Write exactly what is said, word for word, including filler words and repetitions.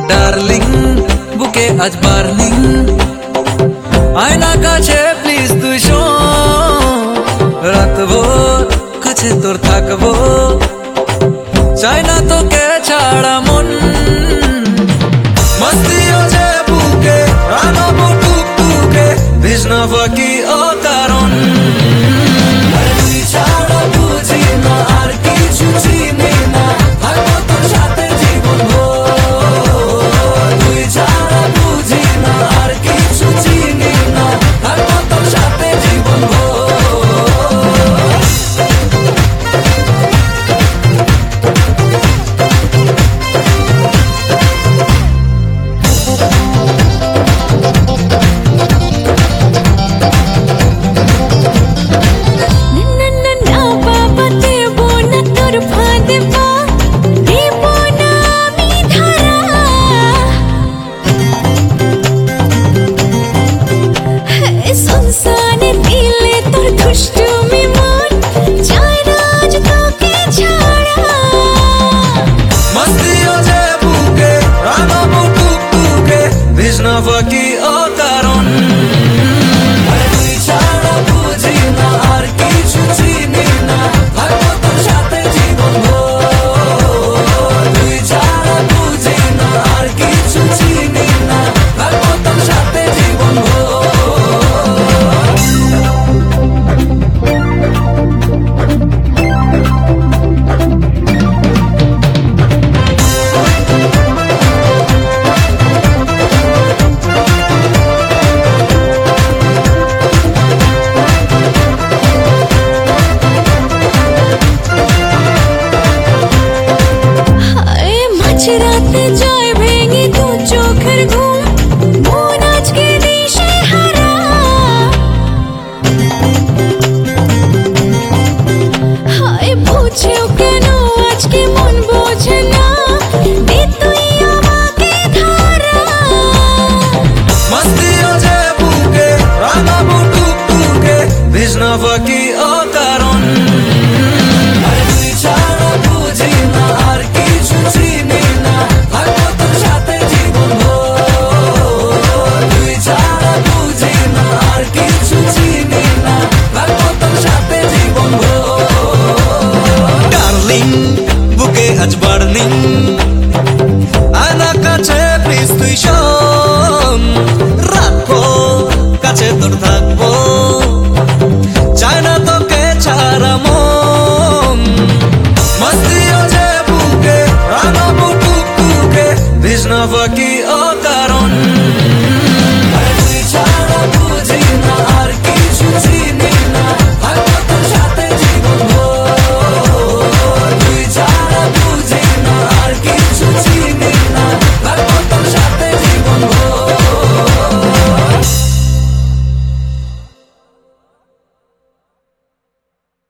darling বুকে আজ burning আয়না কাছে প্লিজ তুই শোন রাতভর কাছে তোর থাকবো চাই না তোকে ছাড়া মন মস্তিও যে বুকে রাঙাবো টুকটুকে ভিজনা বাকি ও কারণ তুই ছাড়া বুঝি না আর কিছু চিনি না থাকবো তোর সাথে জীবন ভর তুই ছাড়া বুঝি না আর কিছু চিনি না থাকবো তোর সাথে জীবন ভর বাকি ও কারণ তুই ছাড়া বুঝি না আর কিছু চিনি না থাকবো তোর সাথে জীবন ভর তুই ছাড়া বুঝি না আর কিছু চিনি না থাকবো তোর সাথে জীবন রাতে যায় ভেঙে দু চোখের ঘুম মন আজকে দিশে হারা হায় বুঝেও কেন আজকে মন বোঝে না দে তুই আমাকে ধারা মস্তিও যে বুকে রাঙাবো টুকটুকে ভিজনা বাকি ও কারণ তুই ছাড়া বুঝি না আর কিছু চিনি না থাকবো তোর সাথে জীবন ভর তুই ছাড়া বুঝি না আর কিছু চিনি না থাকবো তোর সাথে জীবন ভর ডার্লিং বুকে আজ বার্নিং আয়না কাছে প্লিজ তুই শোন রাখবো কাছে তোর থাকবো চাই না তোকে ছাড়া মন মস্তিও যে বুকে রাঙাবো টুকটুকে ভিজনা বাকি ও